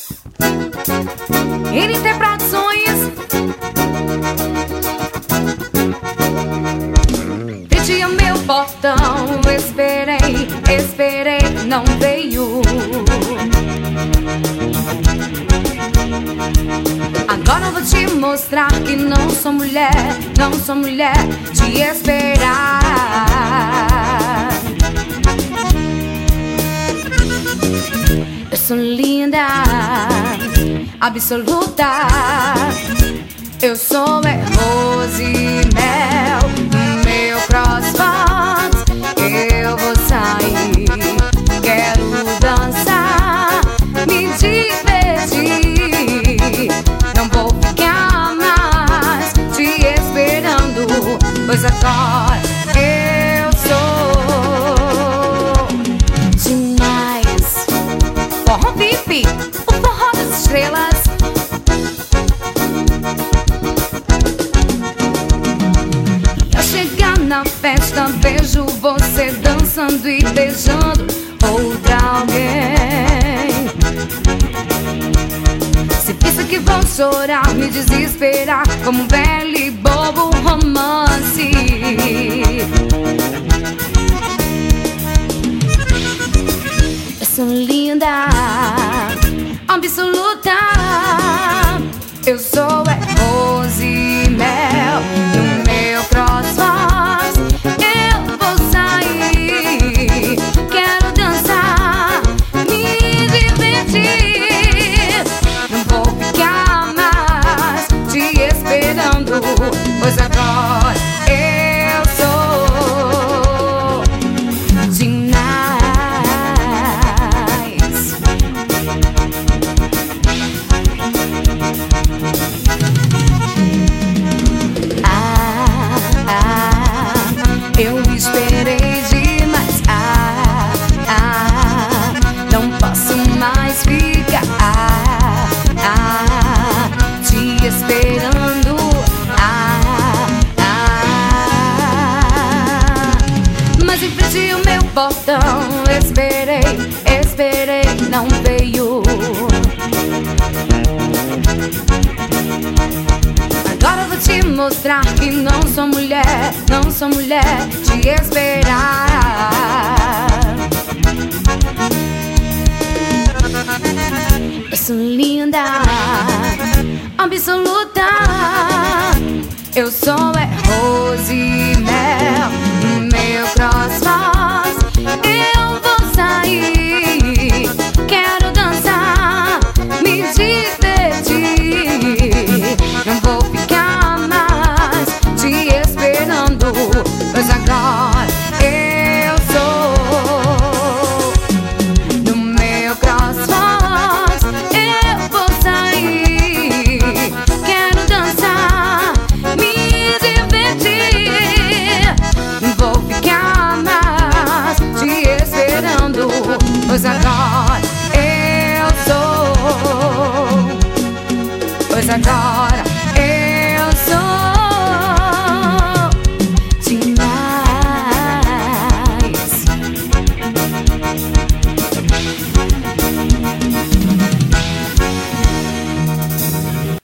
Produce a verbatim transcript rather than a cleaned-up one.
Interpretações. Bati ao meu portão, esperei, esperei, não veio. Agora vou te mostrar que não sou mulher, não sou mulher de esperar. Eu sou linda, absoluta. Eu sou é rose e mel, meu crossbox. Eu vou sair, quero dançar, me divertir. Não vou ficar mais te esperando, pois agora eu sou demais. Forró V I P, o forró das estrelas. Eu chegar na festa, vejo você dançando e beijando outra alguém. Se pensa que vou chorar, me desesperar como um velho e bobo romance. Eu sou linda, absoluta. Eu sou é rose e mel no meu crossbox. Eu vou sair, quero dançar, me divertir. Não vou ficar mais te esperando, pois agora eu sou demais. Ah, ah, eu esperei demais. Ah, ah, não posso mais ficar ah, ah, te esperando. Ah, ah, mas em frente ao meu portão, esperei, esperei, não veio. Agora vou te mostrar que não sou mulher, não sou mulher de esperar. Eu sou linda, absoluta.